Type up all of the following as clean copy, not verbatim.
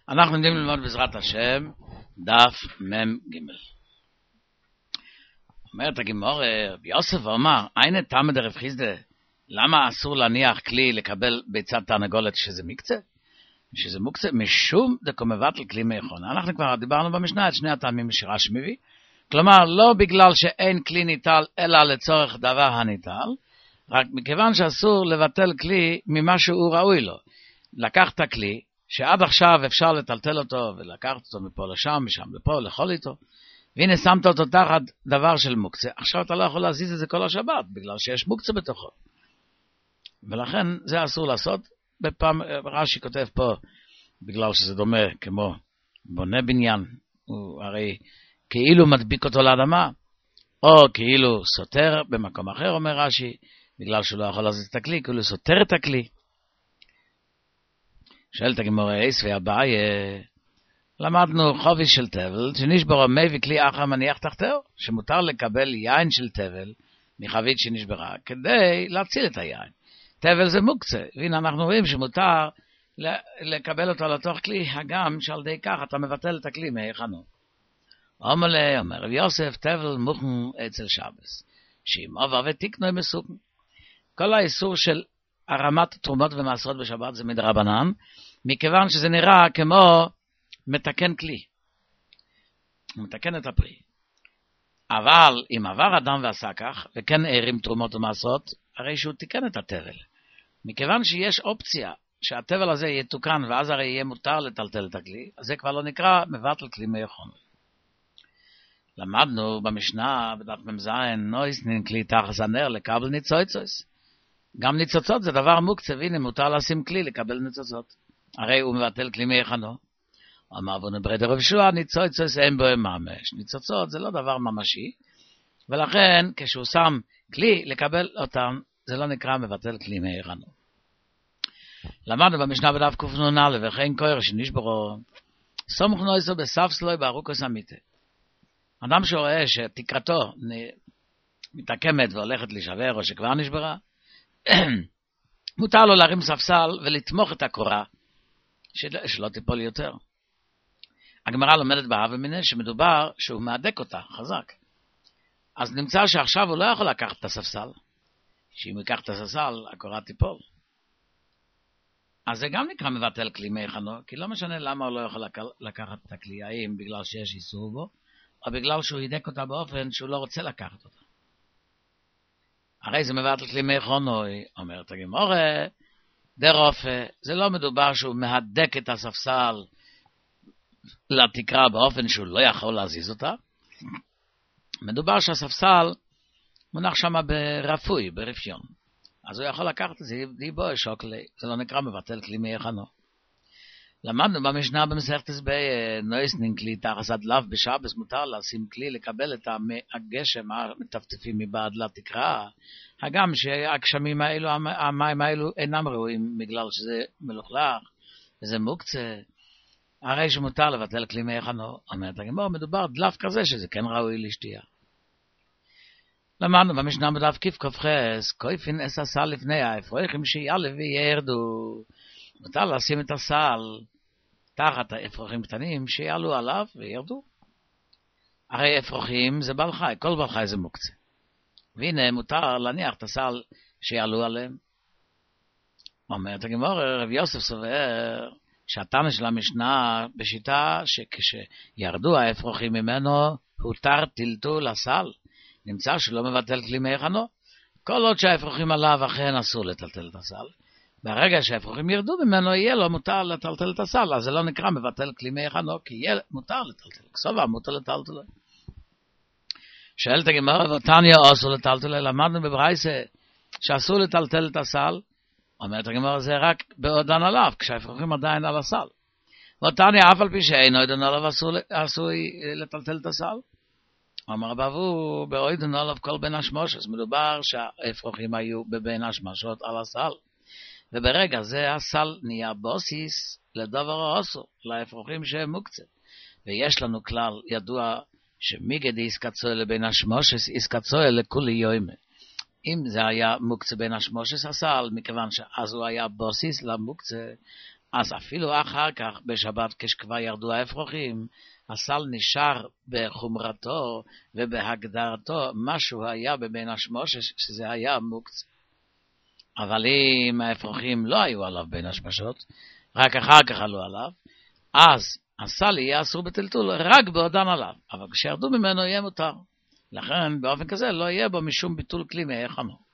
אנחנו עומדים ללמוד בעזרת השם דף מ"ג. אומרת הגמרא, יוסף אמר, אין תמא דרב חיסדא, למה אסור להניח כלי לקבל ביצת תרנגולת שזה מקצה? שזה מוקצה משום דקומבטל כלי מאכול. אנחנו כבר דיברנו במשנה את שני הטעמים שרש"י מביא. כלומר, לא בגלל שאין כלי ניטל, אלא לצורך דבר הניטל, רק מכיוון שאסור לבטל כלי ממה שהוא ראוי לו. לקחת כלי, שעד עכשיו אפשר לטלטל אותו, ולקחת אותו מפה לשם, משם לפה, לאכול איתו, והנה שמת אותו תחת דבר של מוקצה, עכשיו אתה לא יכול להזיז את זה כל השבת, בגלל שיש מוקצה בתוכו. ולכן זה אסור לעשות. בפעם רש"י כותב פה, בגלל שזה דומה כמו בונה בניין, הוא הרי כאילו מדביק אותו לאדמה, או כאילו סותר במקום אחר, אומר רש"י, בגלל שהוא לא יכול להזיז את הכלי, כאילו סותר את הכלי. שואלת הגמרא, איסווי אביי, למדנו חוביס של תבל, שנשברו מביא כלי אחר מניח תחתיו, שמותר לקבל יין של תבל מחבית שנשברה, כדי להציל את היין. תבל זה מוקצה, והנה אנחנו רואים שמותר לקבל אותו לתוך כלי, הגם שעל די כך אתה מבטל את הכלי מהיכנו. אומר רב יוסף, תבל מוכן אצל שבס, שאם עבר ותקנו מסוכן. כל האיסור של הרמת תרומות ומעשרות בשבת זה מדרבנן, מכיוון שזה נראה כמו מתקן כלי, מתקן את הפרי. אבל אם עבר אדם ועשה כך, וכן ערים תרומות ומעשרות, הרי שהוא תיקן את התבל. מכיוון שיש אופציה שהתבל הזה יתוקן, ואז הרי יהיה מותר לטלטל את הכלי, אז זה כבר לא נקרא מבטל כלי מאכול. למדנו במשנה, בדף מ"ז, נויס נין כלי תחת הנר לקבל ניצוצות. גם ניצוצות זה דבר מוקצה, והנה מותר לשים כלי לקבל ניצוצות. הרי הוא מבטל כלי מאכנו. אמר בנו ברדר רב יהושע, ניצוצות אין בו ממש. ניצוצות זה לא דבר ממשי, ולכן כשהוא שם כלי לקבל אותם, זה לא נקרא מבטל כלי מאכנו. למדנו במשנה בדף קנ"א, וכן כהר שנשברו, סמוך נויסו בספסלוי בארוכוס אמיתה. אדם שרואה שתקרתו מתעקמת והולכת להישבר או שכבר נשברה, מותר לו להרים ספסל ולתמוך את הקורה, שלא תיפול יותר. הגמרא לומדת בהווה מיניה שמדובר שהוא מהדק אותה חזק. אז נמצא שעכשיו הוא לא יכול לקחת את הספסל, שאם הוא ייקח את הספסל, הקורה תיפול. אז זה גם נקרא מבטל כלי מאכנו, כי לא משנה למה הוא לא יכול לקחת את הכלי, האם בגלל שיש איסור בו, או בגלל שהוא ידק אותה באופן שהוא לא רוצה לקחת אותה. הרי זה מבטל כלי מאכנו, אומרת הגמרא, דרופא, זה לא מדובר שהוא מהדק את הספסל לתקרה באופן שהוא לא יכול להזיז אותה. מדובר שהספסל מונח שם ברפוי, ברפיון. אז הוא יכול לקחת את זה, דיבו שוקלי, זה לא נקרא מבטל כלי מאכנו. למדנו במשנה במסכת סבעי, נויסנין כלי תחת הדלף בשבס, מותר לשים כלי לקבל את הגשם המטפטפים מבעד לתקרה, הגם שהגשמים האלו, המים האלו אינם ראויים בגלל שזה מלוכלך וזה מוקצה, הרי שמותר לבטל כלי מאכנו. אומרת הגמרא, מדובר דלף כזה שזה כן ראוי לשתייה. למדנו במשנה בדף קכ"ח, קויפין אס הסל לפני האפרוחים שיעלה וירדו. מותר לשים את הסל תחת האפרוחים קטנים שיעלו עליו וירדו. הרי אפרוחים זה בעל חי, כל בעל חי זה מוקצה. והנה מותר להניח את הסל שיעלו עליהם. אומרת הגמרא, רב יוסף סובר שהתנא של המשנה בשיטה שכשירדו האפרוחים ממנו הותר טלטול הסל. נמצא שלא מבטל כלי מאכנו. כל עוד שהאפרוחים עליו אכן אסור לטלטל את הסל. ברגע שהאפרוחים ירדו ממנו יהיה לו מותר לטלטל את הסל, אז זה לא נקרא מבטל כלי מאכנו, כי יהיה מותר לטלטל. כסובה מותר לטלטל. שואלת הגמרא, ותניא אסור לטלטל, למדנו בברייתא שאסור לטלטל את הסל. אומרת הגמרא, זה רק בעודן עליו, כשהאפרוחים עדיין על הסל. ותניא אף על פי שאינו עודן עליו אסור לטלטל את הסל. אמר רבו, בעודן עליו כל בין השמשות, מדובר שהאפרוחים היו בבין השמשות על הסל. וברגע זה הסל נהיה בוסיס לדבר האסור, לאפרוחים שהם מוקצה. ויש לנו כלל ידוע שמיגד איסקצוי לבין השמושס, איסקצוי לכולי יוימה. אם זה היה מוקצה בין השמושס הסל, מכיוון שאז הוא היה בוסיס למוקצה, אז אפילו אחר כך, בשבת, כשכבר ירדו האפרוחים, הסל נשאר בחומרתו ובהגדרתו, משהו היה בבין השמוש, שזה היה מוקצה. אבל אם האפרוחים לא היו עליו בין השמשות, רק אחר כך עלו עליו, אז הסל יהיה אסור בטלטול רק בעודן עליו, אבל כשירדו ממנו יהיה מותר. לכן באופן כזה לא יהיה בו משום ביטול כלי מהיכנו.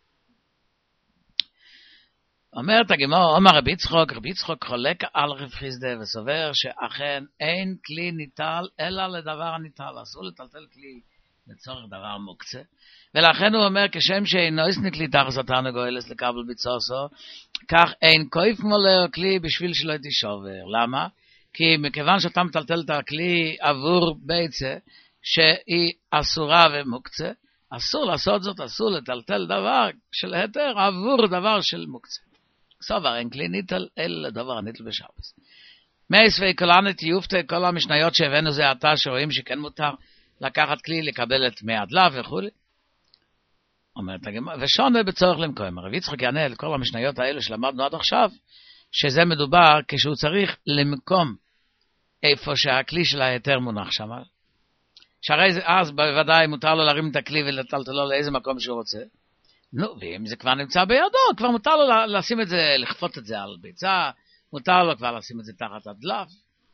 אומרת הגמרא, אומר רבי יצחוק חולק על רב חיסדא וסובר שאכן אין כלי ניטל אלא לדבר הניטל, אסור לטלטל כלי לצורך דבר מוקצה, ולכן הוא אומר כשם שאינו הסניק לי תחס התרנגולת לקבל ביצוסו, כך אין כויף מולא כלי בשביל שלא תישובר. למה? כי מכיוון שאתה מטלטל את הכלי עבור ביצה שהיא אסורה ומוקצה, אסור לעשות זאת, אסור לטלטל דבר של היתר עבור דבר של מוקצה. סובר אין כלי ניטל אלא דבר ניטל בשבס. מייס ויקולנת יופתה, כל המשניות שהבאנו זה עתה שרואים שכן מותר לקחת כלי, לקבל את מי הדלף וכו'. אומרת הגמרא, ושונה בצורך למקום. רבי יצחק יענה על כל המשניות האלה שלמדנו עד עכשיו, שזה מדובר כשהוא צריך למקום איפה שהכלי של היתר מונח שם. שהרי אז בוודאי מותר לו להרים את הכלי ולטלטלו לאיזה מקום שהוא רוצה. נו, ואם זה כבר נמצא בידו, כבר מותר לו לשים את זה, לכפות את זה על ביצה, מותר לו כבר לשים את זה תחת הדלף.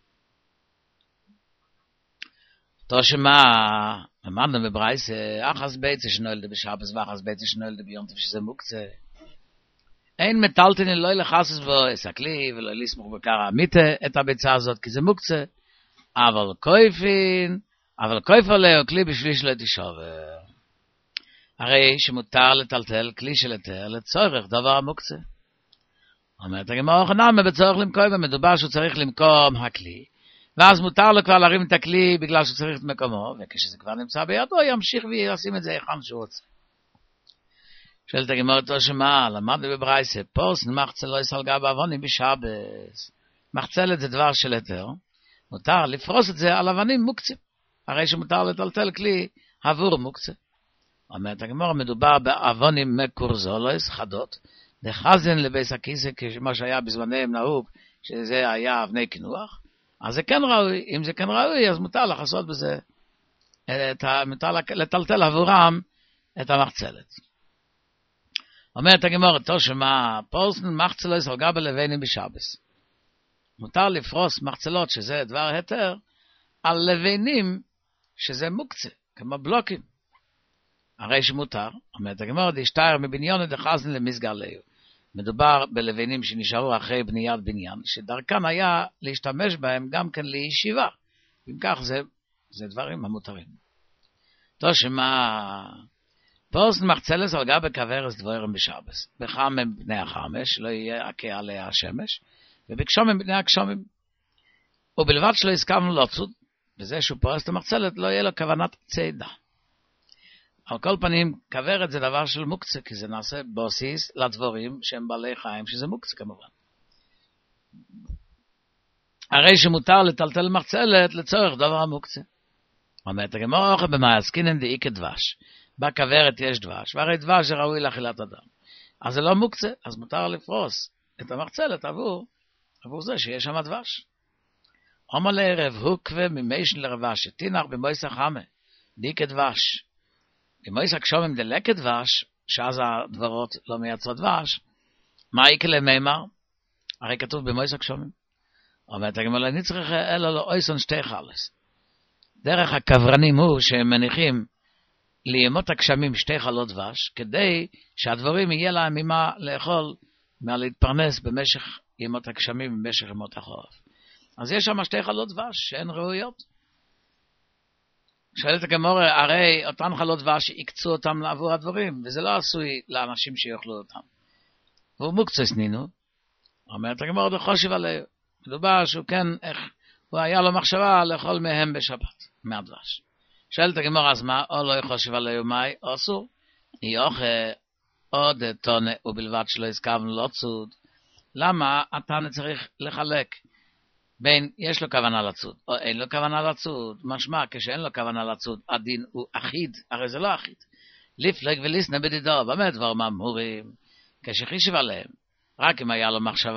תושמה, אמרנו בברייס, אחס ביצה שנולדה בשבס ואחס ביצה שנולדה ביום טוב שזה מוקצה. אין מטלטין לא לחסס בו הכלי ולא לסמוך בקרא המיתה את הביצה הזאת, כי זה מוקצה. אבל כויפה לו כלי בשביל שלא תישובר. הרי שמותר לטלטל כלי של היתר לצורך דבר המוקצה. אומרת הגמרא חנן, בצורך למקום, מדובר שהוא צריך למקום הכלי, ואז מותר לו כבר להרים את הכלי בגלל שהוא צריך את מקומו, וכשזה כבר נמצא בידו, ימשיך וישים את זה היכן שהוא רוצה. שואלת הגמרא תושמה, למדנו בברייסה, פוסן מחצלו יסלגה בעוונים בשבס. מחצלת זה דבר של היתר, מותר לפרוס את זה על אבנים מוקצים, הרי שמותר לטלטל כלי עבור מוקצה. אומרת הגמרא, מדובר בעוונים מקורזולוס חדות, דחזן לבייס הכיסא, כמו שהיה בזמניהם נהוג, שזה היה אבני קינוח, אז זה כן ראוי. אם זה כן ראוי, אז מותר לחסות בזה, מותר לטלטל עבורם את המחצלת. אומרת הגמרא, תושמה, פורסן מחצלוס על גבי לבנים בשבס. מותר לפרוס מחצלות, שזה דבר היתר, על לבנים, שזה מוקצה, כמו בלוקים. הרי שמותר, אומרת הגמרא, דשתייר מבניון דחזן למסגר ליהו. מדובר בלבנים שנשארו אחרי בניית בניין, שדרכם היה להשתמש בהם גם כן לישיבה. אם כך זה דברים המותרים. תושמה, פורסן מחצלס על גבי כברס דבוירם בשבס. בחמם בני החמש, לא יהיה עקה עליה השמש, ובקשומים בני הקשומים. ובלבד שלא הסכמנו לצוד, בזה שהוא פורס את המחצלת, לא יהיה לו כוונת צידה. על כל פנים, כברת זה דבר של מוקצה, כי זה נעשה בוסיס לדבורים שהם בעלי חיים, שזה מוקצה כמובן. הרי שמותר לטלטל מחצלת לצורך דבר המוקצה. אומרת הגמרא, אוכל במעסקינן דאי כדבש. בכברת יש דבש, והרי דבש זה ראוי לאכילת אדם. אז זה לא מוקצה, אז מותר לפרוס את המחצלת עבור זה שיש שם דבש. אומר לערב, הוקווה ממיישן לרבש, שתינח במויסה חמה, דאי כדבש. במויסה קשומם דלקת דבש, שאז הדברות לא מייצרות דבש, מה יקרה למימר? הרי כתוב במויסה קשומם. אומרת הגמרא, אני צריך אלא לא אויסון שתי חלס. דרך הכוורנים הוא שהם מניחים לימות הגשמים שתי חלות דבש, כדי שהדבורים יהיה להם ממה לאכול, מה להתפרנס במשך ימות הגשמים, במשך ימות החורף. אז יש שם שתי חלות דבש שהן ראויות. שואלת הגמרא, הרי אותן חלות דבש יקצו אותם לעבור הדבורים, וזה לא עשוי לאנשים שיאכלו אותם. והוא מוקצס נינו. אומרת הגמרא, זה חושב עליו. מדובר שהוא כן, הוא היה לו מחשבה לאכול מהם בשבת, מהדבש. שואלת הגמרא, אז מה? או לא חושב עליו מאי, או אסור. יאכל עוד תונה, ובלבד שלא הסכמנו לא צוד. למה התנא צריך לחלק? בין יש לו כוונה לצוד, או אין לו כוונה לצוד, משמע כשאין לו כוונה לצוד, הדין הוא אחיד, הרי זה לא אחיד. לפלג וליסנה בדידו, באמת דבר ממהורים, כשחישב עליהם, רק אם היה לו מחשבה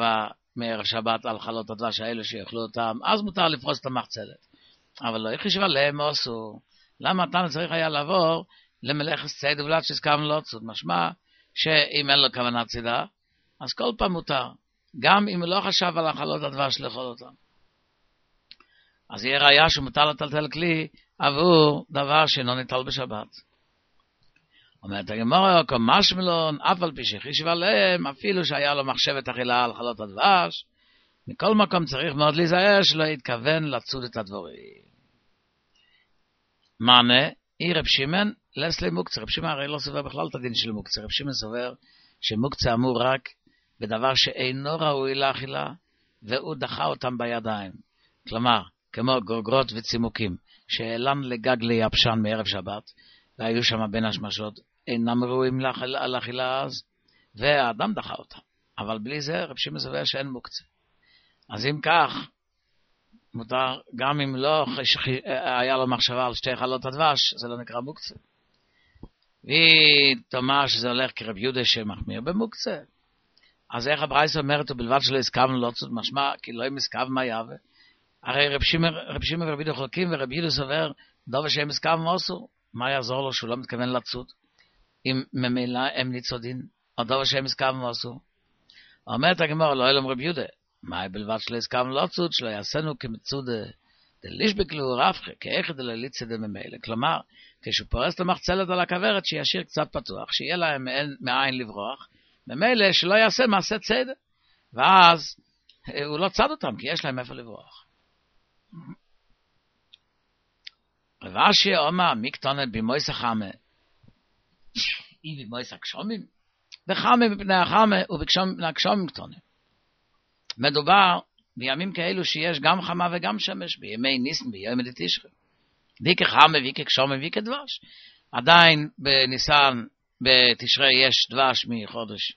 מערב שבת על חלות הדבש האלו שיאכלו אותם, אז מותר לפרוס את המחצלת. אבל לא יחישב עליהם אסור. למה אתה צריך היה לעבור למלאכת ציד ובלת שהסכמנו לא צוד? משמע שאם אין לו כוונת צידה, אז כל פעם מותר. גם אם הוא לא חשב על החלות הדבש לאכול אותם. אז יהיה ראיה שמותר לטלטל כלי עבור דבר שאינו ניטל בשבת. אומרת הגמרא, כמשמלון, אף על פי שחישב עליהם, אפילו שהיה לו מחשבת אכילה על חלות הדבש, מכל מקום צריך מאוד להיזהר שלא יתכוון לצוד את הדבורים. מענה, רב שמעון לסלי מוקצה. רב שמעון הרי לא סובר בכלל את הדין של מוקצה. רב שמעון סובר שמוקצה אמור רק בדבר שאינו ראוי לאכילה, והוא דחה אותם בידיים. כלומר, כמו גורגרות וצימוקים, שאלן לגג ליבשן מערב שבת, והיו שם בין השמשות, אינם ראויים לאכילה אז, והאדם דחה אותם. אבל בלי זה, רב שמעון סובר שאין מוקצה. אז אם כך, מותר, גם אם לא היה לו מחשבה על שתי חלות הדבש, זה לא נקרא מוקצה. ותאמר שזה הולך כרב יהודה שמחמיר במוקצה. אז איך הברייתא אומרת, ובלבד שלא הסכמנו לא צוד, משמע, כי לא אם הסכם מה יהווה. הרי רב שמעון ורב יהודה חולקים, ורב יהודה סובר, דובר שהם הסכם אסור, מה יעזור לו שהוא לא מתכוון לצוד? אם ממילא הם ניצודין, או דובר שהם הסכם אסור. אומרת הגמרא, לא אלם רב יהודה, מה בלבד שלא הסכמנו לא צוד, שלא יעשינו כמצודה, דלישבק לו רפחה, כאיכא דלליצא דממילא. כלומר, כשהוא פורס את המחצלת על הכוורת, שישאיר קצת פתוח, שיהיה להם מאין לברוח, ממילא שלא יעשה מעשה צדק, ואז הוא לא צד אותם, כי יש להם איפה לברוח. רב אשי אומר, מי קטונה במויס החמה, היא במויס הקשומים, וחמה מפני החמה ובקשומים הקשומים קטונה. מדובר בימים כאלו שיש גם חמה וגם שמש, בימי ניסן, בימי דתשרי. ויקה חמה, ויקה קשומים, ויקה דבש. עדיין בניסן, בתשרי יש דבש מחודש,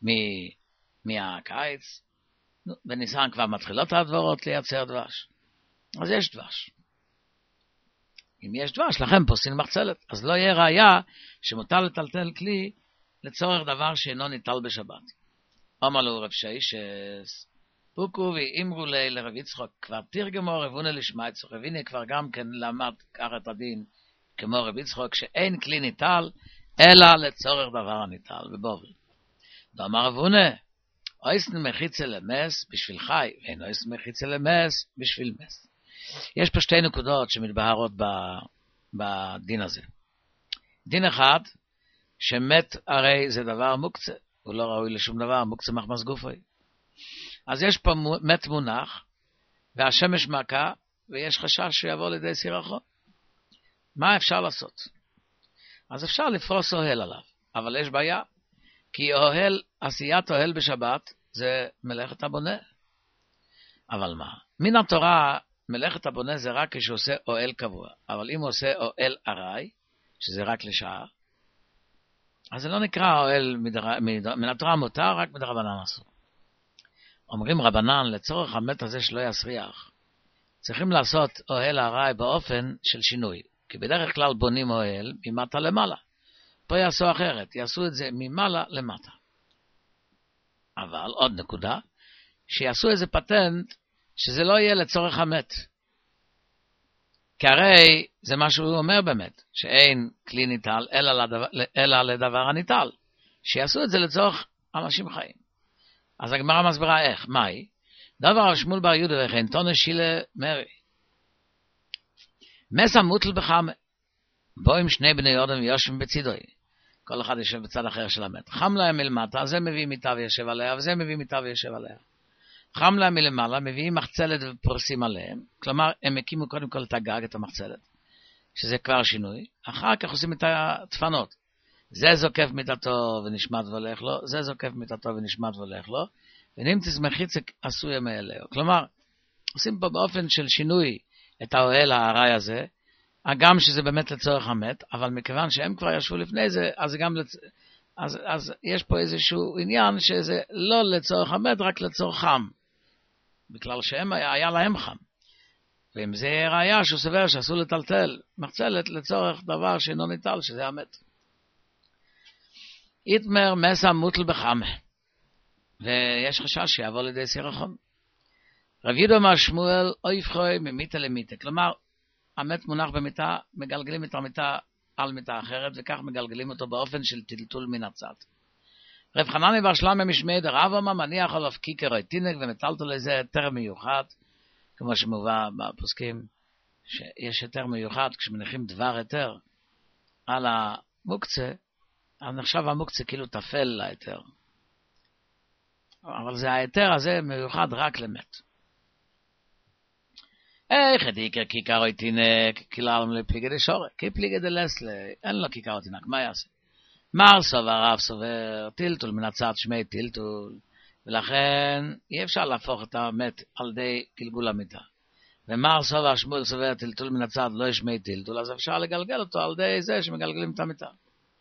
מהקיץ. בניסן כבר מתחילות הדבורות לייצר דבש. אז יש דבש. אם יש דבש, לכם פוסין מחצלת. אז לא יהיה ראיה שמותר לטלטל כלי לצורך דבר שאינו ניטל בשבת. אומר לו רב שיישס, פוקו ואמרו לי לרב יצחוק, כבר תרגמו רבונה לשמע יצחוק, והנה כבר גם כן למד כך את הדין, כמו רב יצחוק, שאין כלי ניטל, אלא לצורך דבר הניטל, בבובל. ואמר רבונה, אויסן מחיצה למס בשביל חי, ואין אויסן מחיצה למס בשביל מס. יש פה שתי נקודות שמתבהרות בדין הזה. דין אחד, שמת הרי זה דבר מוקצה, הוא לא ראוי לשום דבר, מוקצה מחמס גופוי. אז יש פה מת מונח, והשמש מכה, ויש חשש שיבוא לידי סירחו. מה אפשר לעשות? אז אפשר לפרוס אוהל עליו, אבל יש בעיה, כי עשיית אוהל בשבת זה מלאכת הבונה. אבל מה? מן התורה, מלאכת הבונה זה רק כשהוא עושה אוהל קבוע, אבל אם הוא עושה אוהל ארעי, שזה רק לשעה, אז זה לא נקרא אוהל מן התורה מותר, רק מדרבנן אסור. אומרים רבנן, לצורך המת הזה שלא יסריח, צריכים לעשות אוהל ארעי באופן של שינוי, כי בדרך כלל בונים אוהל ממטה למעלה. פה יעשו אחרת, יעשו את זה ממעלה למטה. אבל עוד נקודה, שיעשו איזה פטנט שזה לא יהיה לצורך המת. כי הרי זה מה שהוא אומר באמת, שאין כלי ניטל אלא לדבר הניטל. שיעשו את זה לצורך אנשים חיים. אז הגמרא מסבירה איך, מהי? דבר על שמואל בר יהודה וכן תונה שילה מרי. מסה מוטל בחמה. בו עם שני בני יודם ויושבים בצידוי. כל אחד יושב בצד אחר של המת. חם להם מלמטה, זה מביא מיטה וישב עליה, וזה מביא מיטה וישב עליה. חם להם מלמעלה, מביאים מחצלת ופורסים עליהם. כלומר, הם הקימו קודם כל את הגג, את המחצלת, שזה כבר שינוי. אחר כך עושים את התפנות. זה זוקף מיטתו ונשמט והולך לו, זה זוקף מיטתו ונשמט והולך לו, ונמצא מחיצה עשוי מאליה. כלומר, עושים פה באופן של שינוי את האוהל העראי הזה, גם שזה באמת לצורך המת, אבל מכיוון שהם כבר ישבו לפני זה, אז גם אז יש פה איזשהו עניין שזה לא לצורך המת, רק לצורך חם. בכלל שהם היה להם חם. ואם זה ראיה שהוא סבר שעשו לטלטל מחצלת לצורך דבר שאינו ניטל, שזה המת. יתמר מסה מוטל בחמה. ויש חשש שיעבור לידי סירחון. רב יהודה אמר שמואל, אוי פחוי ממיתה למיתה. כלומר, המת מונח במיטה, מגלגלים את המיטה על מיטה אחרת, וכך מגלגלים אותו באופן של טלטול מן הצד. רב חנני בר שלמה משמעי דרב אמר, מניח עליו כיכר או תינוק, ומטלטל לזה היתר מיוחד, כמו שמובא בפוסקים, שיש היתר מיוחד, כשמניחים דבר היתר על המוקצה, אז נחשב המוקצה כאילו תפל להיתר. אבל זה ההיתר הזה מיוחד רק למת. איך דיקר כיכר או תינוק, כללם לפליגי דשורק, כי פליגי דלסלי, אין לו כיכר או תינוק, מה יעשה? מר סובר, רב סובר, טלטול מן הצד שמי טלטול, ולכן אי אפשר להפוך את המת על ידי גלגול המיטה. ומר סובר, שמואל סובר, טלטול מן הצד לא שמי טלטול, אז אפשר לגלגל אותו על ידי זה שמגלגלים את המיטה.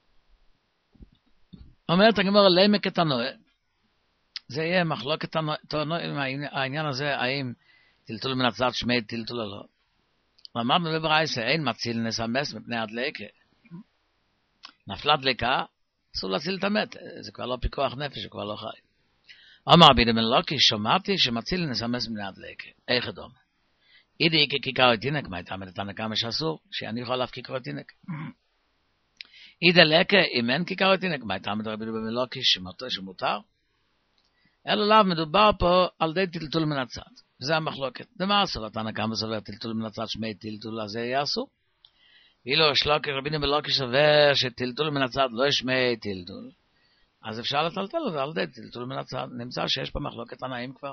אומרת הגמרא לעמק את הנועה, זה יהיה מחלוקת העניין הזה, האם טלטול מן הצד שמי טלטול או לא. ואמרנו בברייתא, אין מציל נסמס מפני הדלקה. נפלה דלקה, אסור להציל את המת, זה כבר לא פיקוח נפש, זה כבר לא חי. אמר רבי בן לוקי, שמעתי שמציל נסמס מפני הדלקה. איך אדום? אידי ככיכר תינוק, מה הייתה מדתנה כמה שאסור, שאני יכול להפקיק כיכר תינוק. אידי לקה, אם אין כיכר תינוק, מה הייתה מדתנה רבי בן לוקי, שמותר? אלא לאו מדובר פה על די טלטול מן הצד. זה המחלוקת. דמה אסור, התנא קמא סובר טלטול מן הצד שמי טלטול, אז זה יהיה אסור. אילו שלוקי רבינו בלוקי סובר שטלטול מן הצד לא שמי טלטול, אז אפשר לטלטל אותו על די טלטול מן הצד. נמצא שיש פה מחלוקת תנאים כבר.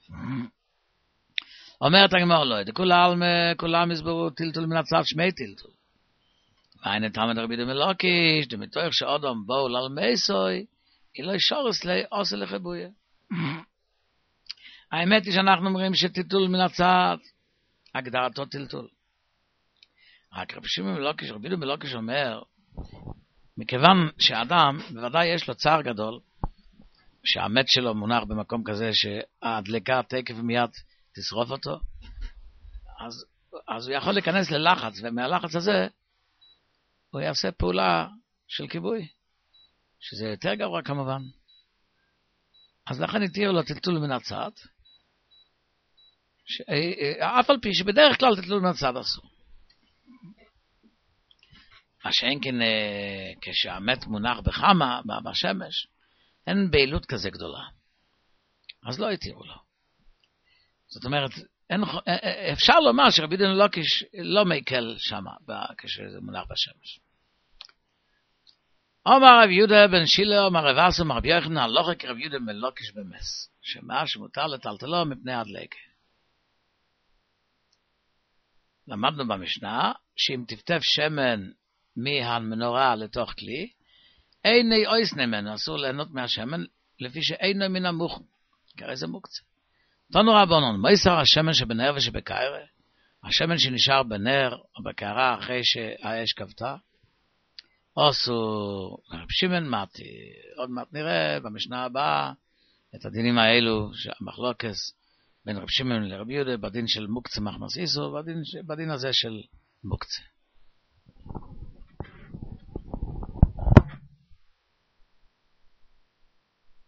אומרת הגמרא לא, כולם הסברו טלטול מן הצד שמי טלטול. והנה תלמיד רבינו בלוקי, דמתוך שאדם בואו ללמייסוי, אילו שורס לי עושה לחבויה. האמת היא שאנחנו אומרים שטלטול מן הצד, הגדרתו טלטול. רק רבינו בלוקש אומר, מכיוון שאדם, בוודאי יש לו צער גדול, שהמת שלו מונח במקום כזה שהדלקה תקף מיד תשרוף אותו, אז הוא יכול להיכנס ללחץ, ומהלחץ הזה הוא יעשה פעולה של כיבוי, שזה יותר גרוע כמובן. אז לכן התיר לו טלטול מן הצד, אף על פי שבדרך כלל טלטול מן הצד אסור. מה שאין כן כשהמת מונח בחמה, בשמש, אין בעילות כזה גדולה. אז לא התירו לו. זאת אומרת, אפשר לומר שרבי דין לוקיש לא מקל שמה, כשזה מונח בשמש. אומר רב יהודה בן שילה, אומר רב אסו, אומר רבי יוחנן, הלכה כרב יהודה בן לוקיש במס, שמה שמותר לטלטלו מפני הדלקה. למדנו במשנה, שאם תפטף שמן מהמנורה לתוך כלי, איני אויס ממנו, אסור ליהנות מהשמן, לפי שאינו מן המוכן, כרי זה מוקצה. תנו רבנן, מייסר השמן שבנר ושבקערה, השמן שנשאר בנר או בקערה אחרי שהאש כבתה, אסור. רב שמעון מתי, עוד מעט נראה במשנה הבאה את הדינים האלו, שהמחלוקס בין רב שמעון לרב יהודה, בדין של מוקצה מחמס איסור, בדין הזה של מוקצה.